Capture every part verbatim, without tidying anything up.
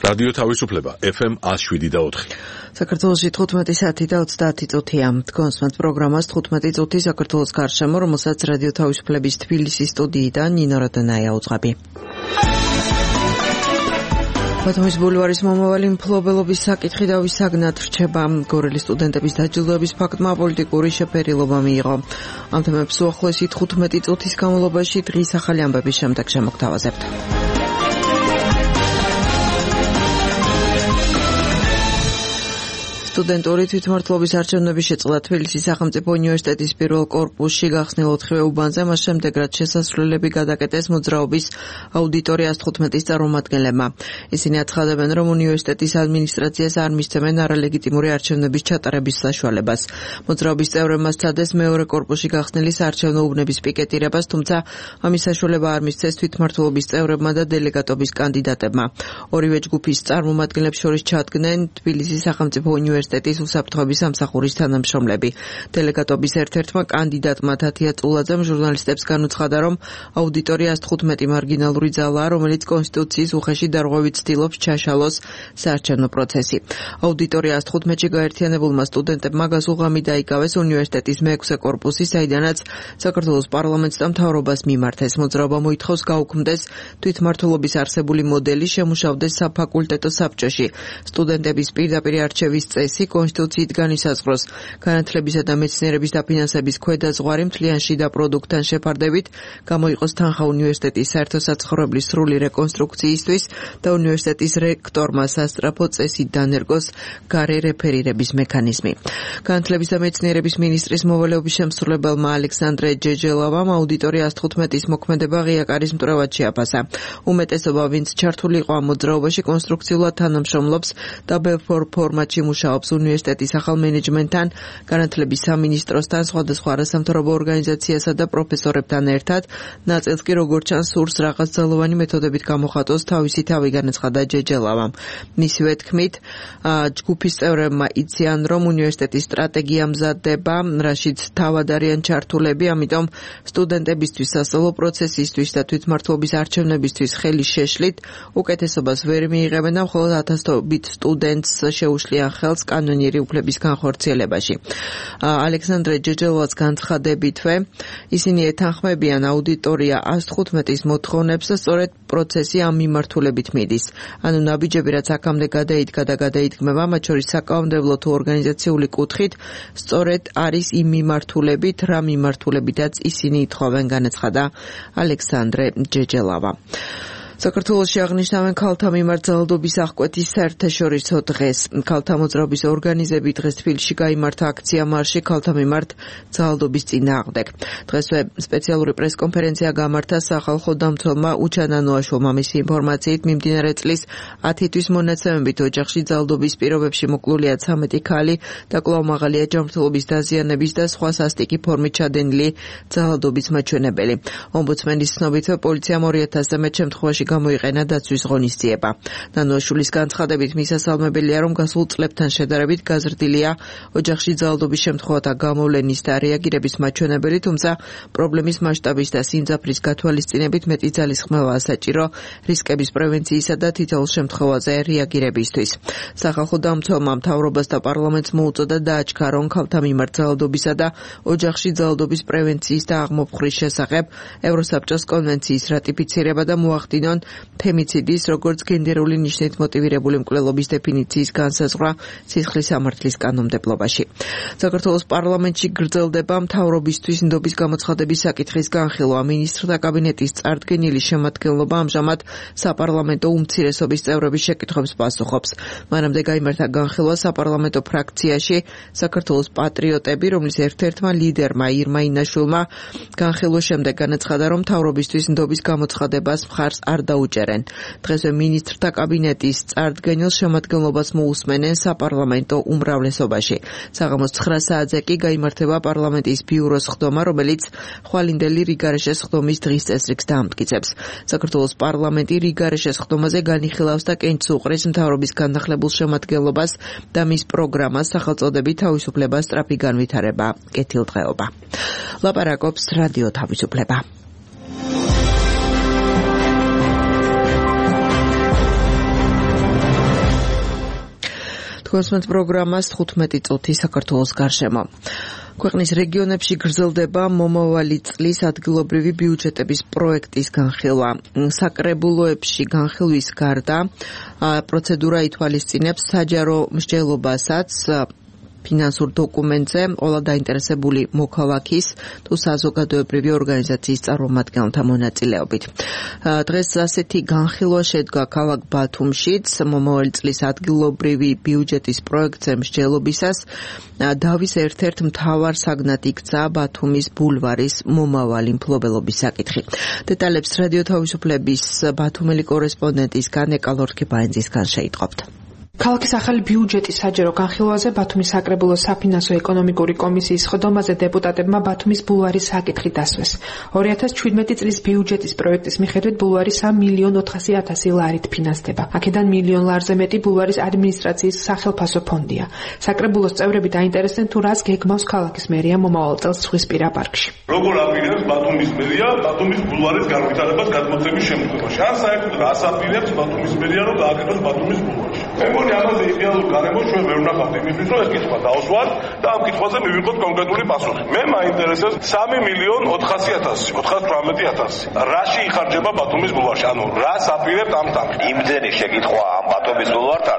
რადიო თავისუფლება ეფ ემ one oh seven და four. საქართველოში თხუთმეტი საათი და ოცდაათი წუთია. Თქვენს პროგრამას თხუთმეტი წუთი საქართველოს გარშემო, რომელსაც რადიო თავისუფლების თბილისის სტუდიიდან ნინო როდანაია უძღვები. ბათუმის ბულვარის მომავალი მფლობელობის საკითხი დავისაგნად რჩება. გორელი სტუდენტების დაჯილდოების ფაქტმა პოლიტიკური შეფერილობა მიიღო. ამ თემებს უახლოესი თხუთმეტი წუთის განმავლობაში დღის ახალი ამბების შემდეგ შემოგთავაზებთ. სტუდენტური თვითმმართველობის არჩევნების შეწყდა თბილისის სახელმწიფო უნივერსიტეტის პირველ კორპუსში გახსნილ ოთხივე უბანზე, მას შემდეგ რაც შესასვლელები გადაკეტეს მოძრაობის აუდიტორიას თხუთმეტის წარმომადგენლებმა. ისინი აცხადებენ, რომ უნივერსიტეტის ადმინისტრაციას არ მისცემენ არალეგიტიმური არჩევნების ჩატარების საშუალებას. მოძრაობის წევრებმა სცადეს მეორე კორპუსში გახსნილი საარჩევნო უბნების პიკეტირებას, თუმცა ამის საშუალება არ მისცეს თვითმმართველობის წევრებმა და დელეგატობის კანდიდატებმა. ორივე ჯგუფის წარმომადგენლებს შორის ჩადგნენ თბილისის სახელმწიფო უნივერსიტეტის უნივერსიტეტის უსაფრთხოების სამსახურის თანამშრომლები. დელეგატობის ერთ-ერთმა კანდიდატმა თათია წულაძემ ჟურნალისტებს განუცხადა, რომ აუდიტორია თხუთმეტი მარგინალური ძალაა, რომელიც კონსტიტუციის უხეში დარღვევით ცდილობს ჩაშალოს საარჩევნო პროცესი. აუდიტორია თხუთმეტში გაერთიანებულმა სტუდენტებმა გასულღამი დაიკავეს უნივერსიტეტის მეექვსე კორპუსი, საიდანაც საქართველოს პარლამენტს და მთავრობას მიმართეს. მოძრაობა მოითხოვს გაუქმდეს თვითმმართველობის არსებული მოდელი, შემუშავდეს საფაკულტეტო საბჭოში. სტუდენტების პირდაპირ არჩევის წესი კონსტიტუციით განისაზღვროს. განათლებისა და მეცნიერების დაფინანსების ქვედაზღვარი მთლიან შიდა პროდუქტთან შეფარდებით გამოიყოს თანხა უნივერსიტეტის საერთო საცხოვრებლის სრული რეკონსტრუქციისთვის და უნივერსიტეტის რექტორმა სასწრაფო წესით დანერგოს გარე რეფერირების მექანიზმი. განათლების და მეცნიერების მინისტრის მოვალეობის შემსრულებელმა ალექსანდრე ჯეჯელავამ აუდიტორიას თხუთმეტის მოქმედება ღია კარის მტრევად შეაფასა. უმეტესობა, ვინც ჩართული იყო ამ მოძრაობაში, კონსტრუქციულად თანამშრომლობს და ბევრ ფორმატში მუშაობს უნივერსიტეტის ახალ მენეჯმენტთან, განათლების სამინისტროსთან, სხვადასხვა არასამთავრობო ორგანიზაციასა და პროფესორებთან ერთად. ნაწილს კი როგორც ჩანს სურს რაღაც ძალოვანი მეთოდებით გამოხატოს თავისი თავი, განაცხადა ჯეჯელავამ. მისივე თქმით, ჯგუფის წევრებმა იციან, რომ უნივერსიტეტის სტრატეგია მზადდება, რაშიც თავად არიან ჩართულები, ამიტომ სტუდენტებისთვის, სასწავლო პროცესისთვის და თვითმმართველობის არჩევნებისთვის ხელი შეშლით უკეთესობას ვერ მიიღებენ და მხოლოდ ათასობით სტუდენტს შეუშლიან ხელს კანონიერი უფლების განხორციელებაში. ალექსანდრე ჯეჯელოვაც განცხადებითვე, ისინი ეთანხმებიან აუდიტორია one oh seven-ის მოთხოვნებს და სწორედ პროცესი ამ მიმართულებით მიდის. ანუ ნაბიჯები, რაც აქამდე გადაიდგა და გადაიდგმება, მათ შორის საკანონმდებლო თუ ორგანიზაციული კუთხით, სწორედ არის იმ მიმართულებით, რა მიმართულებითაც ისინი ითხოვენ, განაცხადა ალექსანდრე ჯეჯელავა. საქართველოში აღნიშნავენ ქალთა მიმართ ძალადობის აღკვეთის საერთაშორისო დღეს. ქალთა მოძრაობის ორგანიზებით დღეს თბილისში გაიმართა აქცია მარში ქალთა მიმართ ძალადობის წინააღმდეგ. დღესვე სპეციალური პრესკონფერენცია გამართა სახალხო დამცველმა უჩანანოაშვილმა. მისი ინფორმაციით, მიმდინარე წლის ათი თვის მონაცემებით ოჯახში ძალადობის პირობებში მოკლულია ცამეტი ქალი და კვლავ მაღალია ჯანმრთელობის დაზიანების და სხვა სასტიკი ფორმით ჩადენილი ძალადობის მაჩვენებელი. ომბუდსმენის ცნობით, პოლიციამ ორი ათასზე მეტ შემთხვევაში გამოიყენა დაცვის ღონისძიება. ნანოაშვილის განცხადებით, მისასალმებელია, რომ გასულ წლებთან შედარებით გაზრდილია ოჯახში ძალადობის შემთხვევათა გამოვლენის და რეაგირების მაჩვენებელი, თუმცა პრობლემის მასშტაბის და სიმძაფრის გათვალისწინებით მეტი ძალის ხმევაა საჭირო რისკების პრევენციისა და თითოეულ შემთხვევაზე რეაგირებისთვის. სახალხო დამცველმა მთავრობას და პარლამენტს მოუწოდა დააჩქა, რომ ქალთა მიმართ ძალადობისა და ოჯახში ძალადობის პრევენციის და აღმოფხვრის შესახებ ევროსაბჭოს კონვენციის რატიფიცირება და მოახდინონ ფემიციდის, როგორც გენდერული ნიშნით მოტივირებული მკვლელობის დეფინიციის განსაზღვრა სისხლის სამართლის კანონმდებლობაში. საქართველოს პარლამენტში გრძელდება მთავრობისთვის ნდობის გამოცხადების საკითხის განხილვა. მინისტრთა კაბინეტის წარდგენილი შემადგენლობა ამჟამად საპარლამენტო უმცირესობის წევრების შეკითხვებს პასუხობს. მანამდე გაიმართა განხილვა საპარლამენტო ფრაქციაში საქართველოს პატრიოტები, რომლის ერთ-ერთმა ლიდერმა ირმა ინაშვილმა განხილვის შემდეგ განაცხადა, რომ მთავრობისთვის ნდობის გამოცხადებას მხარს არ დაუჭერენ. დღესვე მინისტრთა კაბინეტის წარდგენილ შემადგენლობას მოусმენენ საპარლამენტო უმრავლესობაში. საღამოს ცხრა საათზე კი გაიმართება პარლამენტის ბიუროს ხდომა, რომელიც ხვალინდელი რიგარეშეს ხდომის დღის წესრიგს დაამტკიცებს. საქართველოს პარლამენტი რიგარეშეს ხდომაზე განიხილავს და კენჭს უყრის მთავრობის განახლებულ შემადგენლობას და მის პროგრამას სახელწოდებით თავისუფლება, სწრაფი განვითარება, კეთილდღეობა. ლაპარაკობს რადიო თავისუფლება. თქვენს პროგრამას თხუთმეტი წუთი საქართველოს გარშემო. ქვეყნის რეგიონებში გრძელდება მომავალი წლის ადგილობრივი ბიუჯეტების პროექტის განხილვა. საკრებულოებში განხილვის გარდა პროცედურა ითვალისწინებს საჯარო მსჯელობასაც ფინანსურ დოკუმენტზე ყველა დაინტერესებული მოქალაქის თუ საზოგადოებრივი ორგანიზაციის წარმომადგენელთა მონაწილეობით. დღეს ასეთი განხილვა შედგა ქალაქ ბათუმშიც მომავალი წლის ადგილობრივი ბიუჯეტის პროექტზე მსჯელობისას დავის ერთ-ერთ მთავარ საგნად იქცა ბათუმის ბულვარის მომავალი მფლობელობის საკითხი. დეტალებს რადიო თავისუფლების ბათუმელი კორესპონდენტისგან ეკალორქი ბაინძისგან შეიტყობთ. ქალაქის ახალი ბიუჯეტის საჯარო განხილვაზე ბათუმის საკრებულოს საფინანსო ეკონომიკური კომისიის ხდომაზე დეპუტატებმა ბათუმის ბულვარის საკითხი დასვეს. ორი ათას ჩვიდმეტი წლის ბიუჯეტის პროექტის მიხედვით ბულვარი სამი მილიონი ოთხასი ათასი ლარით ფინანსდება. აქედან მილიონ ლარზე მეტი ბულვარის ადმინისტრაციის სახელფასო ფონდია. საკრებულოს წევრები დაინტერესდნენ თუ რას გეგმავს ქალაქის მერია მომავალ წელს ზღვისპირა პარკში. როგორ აპირებს ბათუმის მერია ბათუმის ბულვარის განვითარებას გადმოცემის შემთხვევაში? ან საერთოდ რას აპირებს ბათუმის მერია რომ გააკეთოს ბათუმის ბულვარში? ამაზე იდეალურ გარემოს ჩვენ ვერ ვნახავთ იმისთვის, რომ ეს კითხვა დაუსვათ და ამ კითხვაზე მივიღოთ კონკრეტული პასუხი. მე მაინტერესებს სამი მილიონი ოთხასი ათასი, ოთხსული ათასი. რაში იხარჯება ბათუმის ბულვარში? ანუ რას აპირებთ ამ თამაში? იმდენი შეკითხვა ამ ბათუმის ბულვართან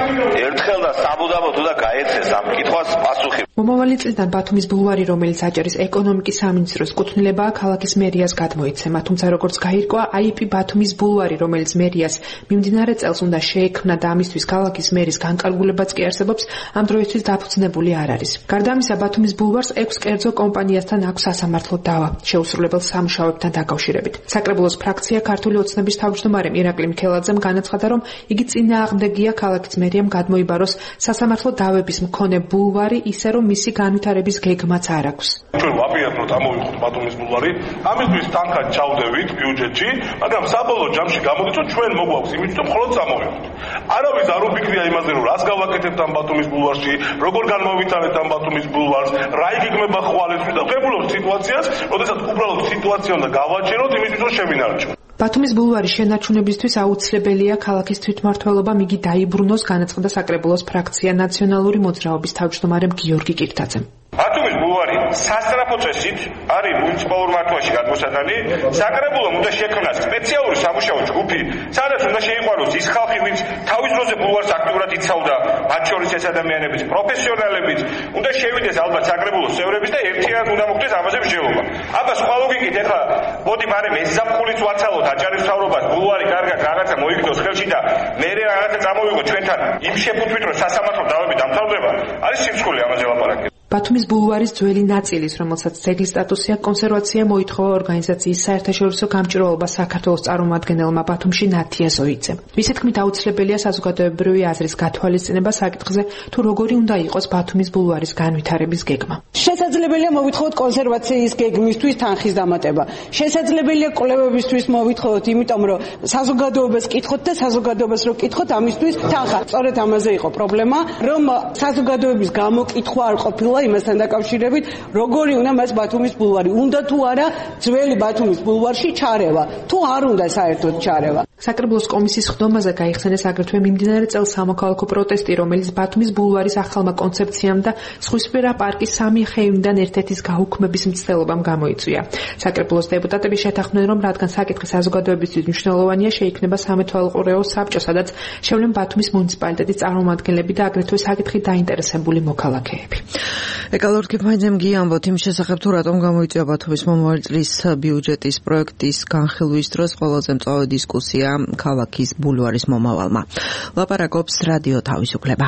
ერთხელ და საბუდამოდ უნდა გაეცეს ამ კითხვას პასუხი. მომავალი წლიდან ბათუმის ბულვარი, რომელიც აჭარის ეკონომიკის სამინისტროს კუთვნილებაა, ქალაქის მერიას გადმოიცემა, თუმცა როგორც გაირკვა, აი პი ბათუმის ბულვარი, რომელიც მერიას მიმდინარე წელს უნდა შეექმნა და ამისთვის ქალაქის მერის განკარგულებაც კი არსებობს, ამ დროისთვის დაფუძნებული არ არის. გარდა ამისა, ბათუმის ბულვარს ექვს კერძო კომპანიასთან აქვს სასამართლო დავა შეუსრულებელ სამუშაოებთან დაკავშირებით. საკრებულოს ფრაქცია ქართული ოცნების თავმჯდომარემ ირაკლი მიქელაძემ განაცხადა, რომ იგი წინააღმდეგია ქალაქის მერიამ გადმოიბაროს სასამართლო დავების მქონე ბულვარი, ისე რომ მისი განვითარების გეგმაც არ აქვს. ჩვენ ვაპირებთ, რომ წამოვიღოთ ბათუმის ბულვარი, ამისთვის თანხად ჩავდევით ბიუჯეტში, მაგრამ საბოლოო ჯამში გამოდის, რომ ჩვენ მოგვაქვს იმით, რომ მხოლოდ წამოვიღოთ. არავის არ უფიქრია იმაზე, რომ რას გავაკეთებთ ამ ბათუმის ბულვარში, როგორ განმოვითარებთ ამ ბათუმის ბულვარს, რა იგეგმება ხვალისთვის და ვღებულობთ სიტუაციას, როდესაც უბრალოდ სიტუაცია უნდა გავაჭიროთ იმისთვის, რომ შევინარჩუნოთ. ბათუმის ბულვარის შენარჩუნებისთვის აუცილებელია ქალაქის თვითმმართველობამ იგი დაიბრუნოს, განაცხადა საკრებულოს ფრაქცია ნაციონალური მოძრაობის თავმჯდომარემ გიორგი კირთაძემ. ბათუმის ბულვარი სასწრაფო წესით არის მუნიციპალურ მართვაში გადმოსატანი. საკრებულომ უნდა შექმნას სპეციალური სამუშაო ჯგუფი, სადაც უნდა შეიყვანოს ის ხალხი, ვინც თავის დროზე ბულვარს აქტიურად იცავდა, მათ შორის ეს ადამიანებიც, პროფესიონალებიც, უნდა შევიდეს ალბათ საკრებულოს წევრებიც და ერთიანად უნდა მოხდეს ამაზე მსჯელობა. აბა სხვა ლოგიკით ეხლა მოდი მარე მესამხულიც ვაცალოთ აჭარის მთავრობას, ბულვარი კარგად რაღაცა მოიგდოს ხელში და მე რაღაცა წამოვიღო ჩვენთან იმ შეფუთვით, რომ სასამართლო დავები დამთავრდება, არის სიმსხოლე ამაზე ლაპარაკი. ბათუმის ბულვარის ძველი ნაწილის, რომელსაც ძეგლის სტატუსი აქვს, კონსერვაცია მოითხოვა ორგანიზაციის საერთაშორისო გამჭირვალობა საქართველოს წარმომადგენელმა ბათუმში ნათია ზოიძემ. მისი თქმით, აუცილებელია საზოგადოებრივი აზრის გათვალისწინება საკითხზე, თუ როგორი უნდა იყოს ბათუმის ბულვარის განვითარების გეგმა. შესაძლებელია მოვითხოვოთ კონსერვაციის გეგმისთვის თანხის დამატება. შესაძლებელია კვლევებისთვის მოვითხოვოთ, იმიტომ რომ საზოგადოებას კითხოთ და საზოგადოებას რო კითხოთ, ამისთვის თანხა. სწორედ ამაზე იყო პრობლემა, რომ საზოგადოების გამოკითხვა არ ყოფილა იმასთან დაკავშირებით, როგორი უნდა მას ბათუმის ბულვარი, უნდა თუ არა ძველი ბათუმის ბულვარში ჩარევა, თუ არ უნდა საერთოდ ჩარევა. საკრებულოს კომისიის ხდომაზე გაიხსენეს აგრეთვე მიმდინარე წელს სამოქალაქო პროტესტი, რომელიც ბათუმის ბულვარის ახალმა კონცეფციამ და ზღვისპირა პარკის სამი ხეივიდან ერთ-ერთის გაუქმების მცდელობამ გამოიწვია. საკრებულოს დეპუტატები შეთანხმდნენ, რომ რადგან საკითხი საზოგადოებისთვის მნიშვნელოვანია, შეიქმნება სამეთვალყურეო საბჭო, სადაც შევლენ ბათუმის მუნიციპალიტეტის წარმომადგენლები და აგრეთვე საკითხით დაინტერესებული მოქალაქეები. ეკალორქი ბაინძემ გიამბოთ იმ შესახებ, თუ რატომ გამოიწვია ბათუმის მომავალი წლის ბიუჯეტის პროექტის განხილვის დროს ყველაზე მწვავე დისკუსია ქალაქის ბულვარის მომავალმა. ლაპარაკობს რადიო თავისუფლება.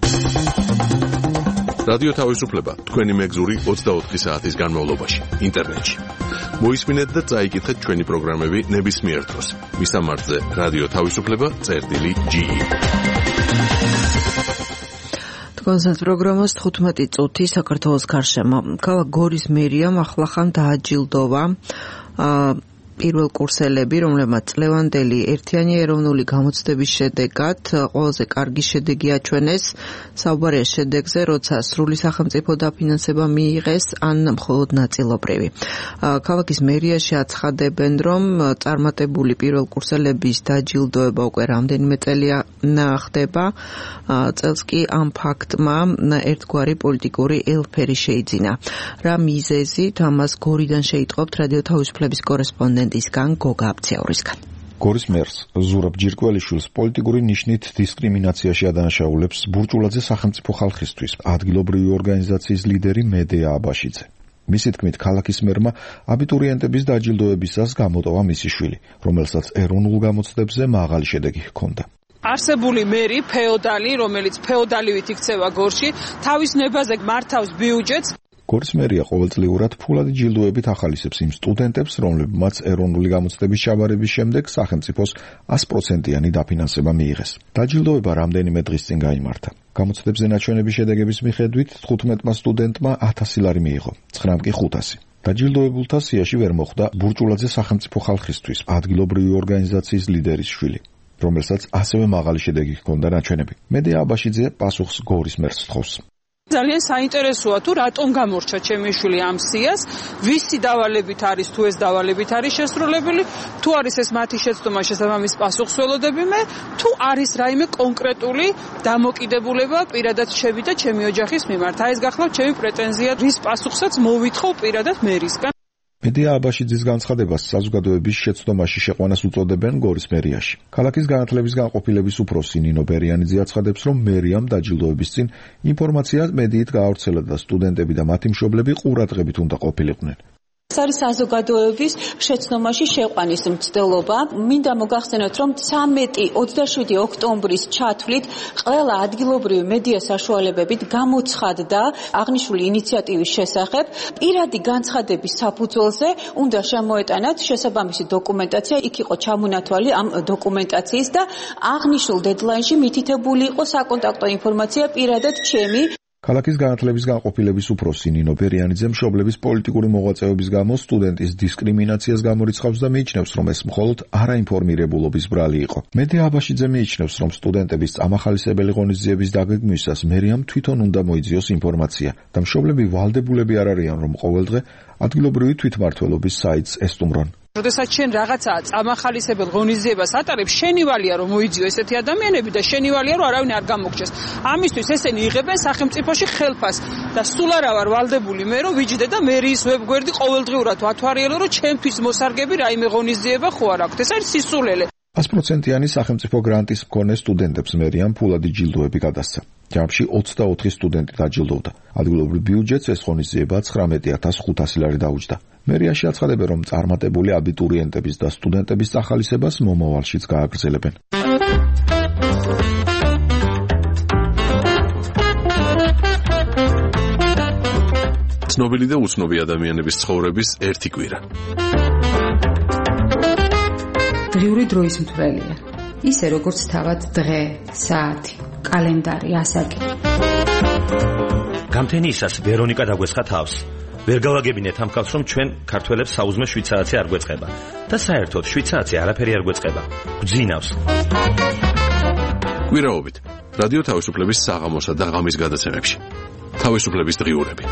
რადიო თავისუფლება თქვენი მეგზური ოცდაოთხი საათის განმავლობაში ინტერნეტში. მოისმინეთ და წაიკითხეთ ჩვენი პროგრამები ნებისმიერ დროს. მისამართზე რადიო თავისუფლება წერტილი ჯი ი. კონსერტ პროგრამას თხუთმეტი წუთი საქართველოს გარშემო. ქალაქ გორის მერიამ ახლახან დააჯილდოვა პირველ კურსელები, რომლებმაც წლევანდელი ერთიანი ეროვნული გამოცდების შედეგად ყველაზე კარგი შედეგი აჩვენეს, საუბარია შედეგზე, როცა სრული სახელმწიფო დაფინანსება მიიღეს, ან მხოლოდ ნაწილობრივი. Ქალაქის მერიაში აცხადებენ, რომ წარმატებული პირველ კურსელების დაჯილდოება უკვე რამდენიმე წელია ხდება. წელს კი ამ ფაქტმა ერთგვარი პოლიტიკური ელფერი შეიძინა. რა მიზეზით ამას გორიდან შეიტყობთ რადიო თავისუფლების კორესპონდენტისგან გოგა აბცეურისგან. გორის მერს ზურაბ ჯირკველიშვილს პოლიტიკური ნიშნით დისკრიმინაციაში ადანაშაულებს ბურჭულაძე სახელმწიფო ხალხისთვის ადგილობრივი ორგანიზაციის ლიდერი მედეა აბაშიძე. მისი თქმით, ქალაქის მერმა აბიტურიენტების დაჯილდოებისას გამოტოვა მისი შვილი, რომელსაც ეროვნულ გამოცდებზე მაღალი შედეგი ჰქონდა. არსებული მერი ფეოდალი, რომელიც ფეოდალივით იქცევა გორში, თავის ნებაზე მართავს ბიუჯეტს. გორის მერია ყოველწლიურად ფულადი ჯილდოებით ახალისებს იმ სტუდენტებს, რომლებმაც ეროვნული გამოცდების ჩაბარების შემდეგ სახელმწიფოს sto პროცენტიანი დაფინანსება მიიღეს. დაჯილდოება რამდენიმე დღის წინ გაიმართა. გამოცდებზე ნაჩვენების შედეგების მიხედვით თხუთმეტმა სტუდენტმა ათასი ლარი მიიღო, ცხრამ კი ხუთასი. დაჯილდოებულთა სიაში ვერ მოხვდა ბურჭულაძე სახელმწიფო ხალხისთვის ადგილობრივი ორგანიზაციის ლიდერის შვილი, რომელსაც ასევე მაღალი შედეგი ჰქონდა ნაჩვენები. მედეა აბაშიძე პასუხს გორის მერს თხოვს. ძალიან საინტერესოა თუ რატომ გამორჩა ჩემი შვილი ამ სიას, ვისი დავალებით არის, თუ ეს დავალებით არის შესრულებული, თუ არის ეს მათი შეცდომა, შესაბამის პასუხს ველოდები მე, თუ არის რაიმე კონკრეტული დამოკიდებულება პირადად შევიდა ჩემი ოჯახის მიმართ. აი ეს გახლავთ ჩემი პრეტენზია, რის პასუხსაც მოვითხოვ პირადად მერისგან. მედეა აბაშიძის განცხადებას საზოგადოების შეცდომაში შეყვანას უწოდებენ გორის მერიაში. ქალაქის განათლების განყოფილების უფროსი ნინო ბერიანიძე აცხადებს, რომ მერიამ დაჯილდოების წინ ინფორმაცია მედიით გაავრცელა და სტუდენტები და მათი მშობლები ყურადღებით უნდა ყოფილიყვნენ. ეს არის საზოგადოების შეცდომაში შეყვანის მცდელობა. მინდა მოგახსენოთ, რომ ცამეტი ოცდაშვიდი ოქტომბრის ჩათვლით ყველა ადგილობრივი მედია საშუალებებით გამოცხადდა აღნიშნული ინიციატივის შესახებ. პირადი განცხადების საფუძველზე უნდა შემოეტანათ შესაბამისი დოკუმენტაცია, იქ იყო ჩამონათვალი ამ დოკუმენტაციის და აღნიშნულ დედლაინში მითითებული იყო საკონტაქტო ინფორმაცია პირადად ჩემი. ქალაქის განათლების განყოფილების უფროსი ნინო ბერიანიძე მშობლების პოლიტიკური მოღვაწეობის გამო სტუდენტის დისკრიმინაციას გამორიცხავს და მიიჩნევს, რომ ეს მხოლოდ არაინფორმირებულობის ბრალი იყო. მედეა აბაშიძე მიიჩნევს, რომ სტუდენტების წამახალისებელი ღონისძიების დაგეგმვისას მერიამ თვითონ უნდა მოიძიოს ინფორმაცია და მშობლები ვალდებულები არ არიან, რომ ყოველდღე ადგილობრივი თვითმმართველობის საიტს ესტუმრონ. როდესაც შენ რაღაცაა წამახალისებელ ღონისძიებას ატარებ, შენივალია რომ მოიძიო ესეთი ადამიანები და შენივალია რომ არავინ არ გამოგჩეს. ამისთვის ესენი იღებენ სახელმწიფოში ხელფას და სულ არა ვარ ვალდებული მე რომ ვიჯდე და მერიის ვებგვერდი ყოველდღიურად ვათვალიერო რომ ჩემთვის მოსარგები რაიმე ღონისძიება ხო არ აქვს. ეს არის სისულელე. sto პროცენტიანი სახელმწიფო გრანტის მქონე სტუდენტებს მერიამ ფულადი ჯილდოები გადასცა. ჯამში ოცდაოთხი სტუდენტი დაჯილდოვდა. ადგილობრივ ბიუჯეტს ეს ღონისძიება ცხრამეტი ათას ხუთასი ლარი დაუჯდა. მერიაში აცხადებენ, რომ წარმატებული აბიტურიენტების და სტუდენტების წახალისებას მომავალშიც გააგრძელებენ. ცნობილი და უცნობი ადამიანების ცხოვრების ერთი კვირა. დღიური დროის მთვრელია. ისე როგორც თავად დღე, საათი, კალენდარი, ასაკი. გამთენიისას ვერონიკა დაგვესხა თავს. ვერ გავაგებინეთ ამ ხალხს, რომ ჩვენ ქართველებს საუზმე შვიდ საათი არ გვეწყება და საერთოდ შვიდ საათი არაფერი არ გვეწყება. გვძინავს. კვირაობით რადიო თავისუფლების საღამოსა და ღამის გადაცემებში. თავისუფლების დღიურები.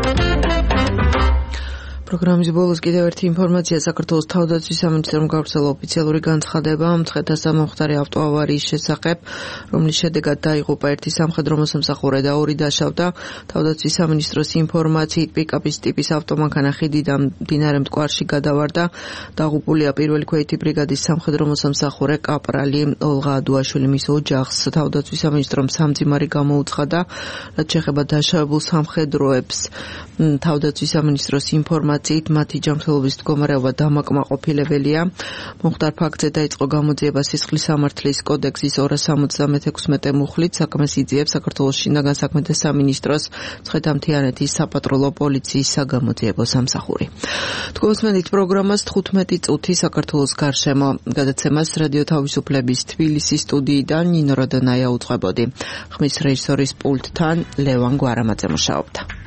პროგრამის ბოლოს კიდევ ერთი ინფორმაცია. საქართველოს თავდაცვის სამინისტრომ გავრცელა ოფიციალური განცხადება მცხეთასა მომხდარი ავტოავარიის შესახებ, რომლის შედეგად დაიღუპა ერთი სამხედრო მოსამსახურე და ორი დაშავდა. თავდაცვის სამინისტროს ინფორმაციით პიკაპის ტიპის ავტომანქანა ხიდიდან მდინარე მტკვარში გადავარდა. დაღუპულია პირველი ქვეითი ბრიგადის სამხედრო მოსამსახურე კაპრალი ოლღა ადუაშვილი. მის ოჯახს თავდაცვის სამინისტრომ სამძიმარი გამოუცხადა. რაც შეეხება დაშავებულ სამხედროებს, თავდაცვის სამინისტროს ინფორმაციით მათი ჯანმრთელობის მდგომარეობა დამაკმაყოფილებელია. მომხდარ ფაქტზე დაიწყო გამოძიება სისხლის სამართლის კოდექსის ორას სამოცდამექვსმეტე მუხლით. საქმეს იძიებს საქართველოს შინაგან საქმეთა სამინისტროს მცხეთა-მთიანეთის საპატრულო პოლიციის საგამოძიებო სამსახური. თქვენსმენით პროგრამას თხუთმეტი წუთი საქართველოს გარშემო. გადაცემას რადიო თავისუფლების თბილისის სტუდიიდან ნინო როდონაია უძღვებოდი. ხმის რეჟისორის პულტთან ლევან გვარამაძე მუშაობდა.